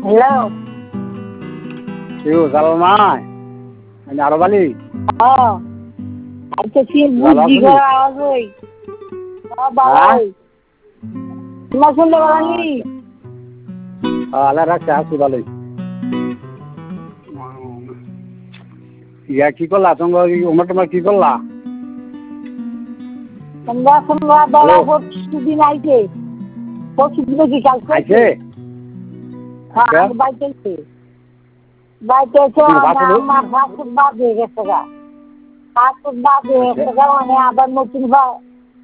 Hello. কেউ জালাল নাই আমি আরো বালি হ্যাঁ আচ্ছা কি বুঝছি ঘর আওয়াজ হই বাবাই তোমার শুনতে পারানি আল্লাহ রাখছে আসি ভালোই ইয়া কি করলা তোমরা তোমার কি করলা তোমরা দলা পরশুদিন আইছে পরশুদিন কি কাল আইছে হ্যাঁ বাইতেছে আমার ফাস্ট বাদ হয়ে গেছে গা ফাস্ট বাদ হয়ে গেছে গা মানে আবার নতুন